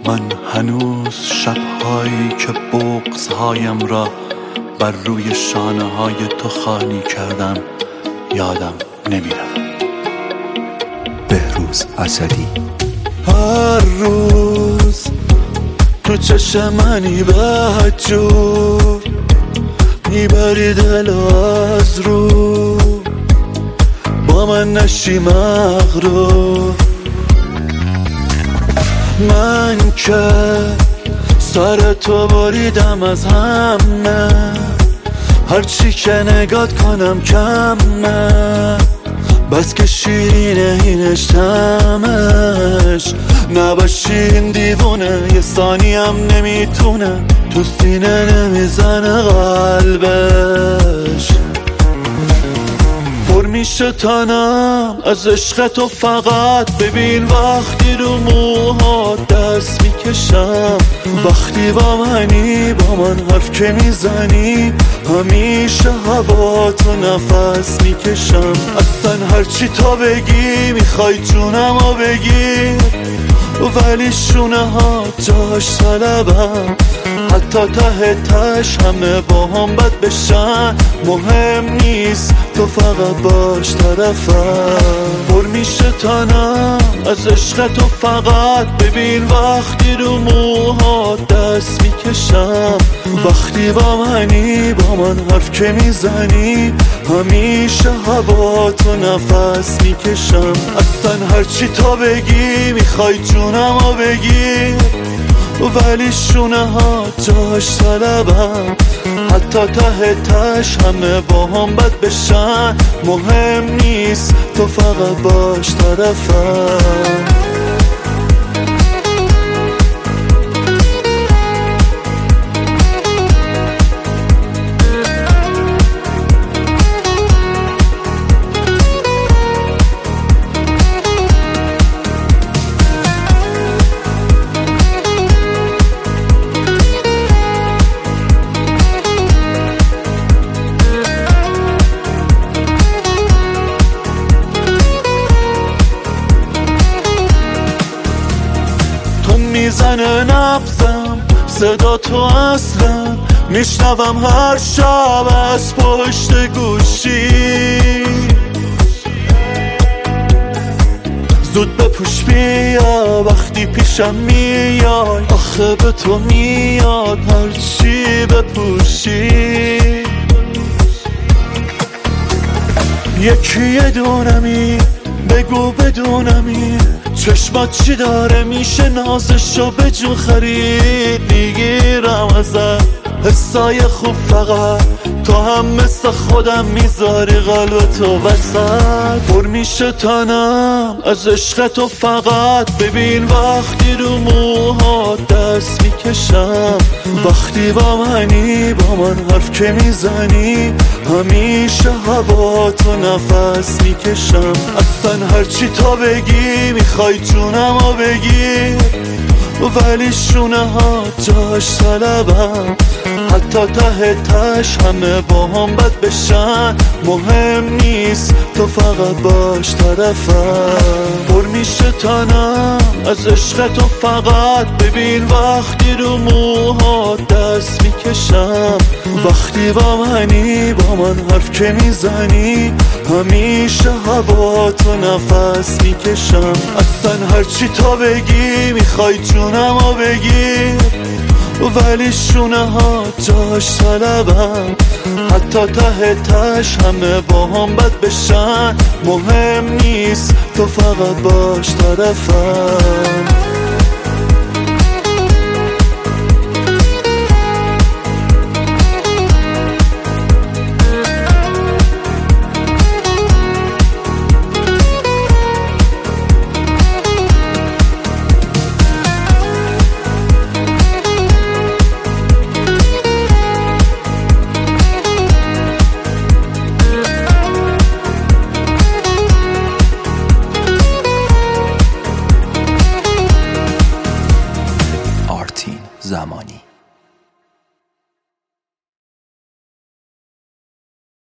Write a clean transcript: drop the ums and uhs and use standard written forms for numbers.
من هنوز شبهایی که بغض‌هایم را بر روی شانه‌های تو خالی کردم یادم نمی‌رود. بهروز اسدی. هر روز تو چشم منی بدجور میبری دل از رو، با من نشی مغرور. من که سر تو بریدم از همه، هرچی که نگات کنم کمه، بس که شیرینه اینش تمش. نباشی این دیوونه یه ثانیم نمیتونه تو سینه نمیزنه قلبش. پر میشه تنم از عشق تو فقط، ببین وقتی رو موهات دست میکشم، وقتی با منی با من حرف که میزنی، همیشه هوا تو نفس میکشم. اصلا هرچی تا بگی میخوای جونمو بگی، ولی شونه ها جاش طلبم، حتی ته تش همه با هم بد بشن، مهم نیست تو فقط باش طرفم. پر میشه تنم از عشق تو فقط، ببین وقتی رو موهات دست میکشم، وقتی با منی با من حرف که میزنی، همیشه هوا تو نفس میکشم. اصلا هرچی تا بگی میخوای جونمو بگی، ولی شونه ها جاش طلبم، حتی ته تش همه با هم بد بشن، مهم نیست تو فقط باش طرفم. میزنه نبضم صدا تو اصلا، میشنوم هر شب از پشت گوشی. زود بپوش بیا وقتی پیشم میای، آخه به تو میاد هرچی بپوشی. یکی یه دونمی بگو بدونمی، چشمات چی داره میشه نازشو به جون خرید. میگیرم ازت حسای خوب فقط، تو هم مثل خودم میذاری قلب تو وسط. پر میشه تنم از عشق تو فقط، ببین وقتی رو موهات دست میکشم، وقتی با منی با من حرف که میزنی، همیشه هوا تو نفس میکشم. اصلا هرچی تا بگی میخوای جونمو بگی، ولی شونه ها جاش طلبم، حتی ته تش همه با هم بد بشن، مهم نیست تو فقط باش طرفم. پر میشه تنم از عشق تو فقط، ببین وقتی رو موهات دست میکشم، وقتی با منی با من حرف که میزنی، همیشه هوا تو نفس میکشم. اصلا هرچی تا بگی میخوای جونمو بگی، ولی شونه ها جاش طلبم، حتی ته تش همه با هم بد بشن، مهم نیست تو فقط باش طرفم.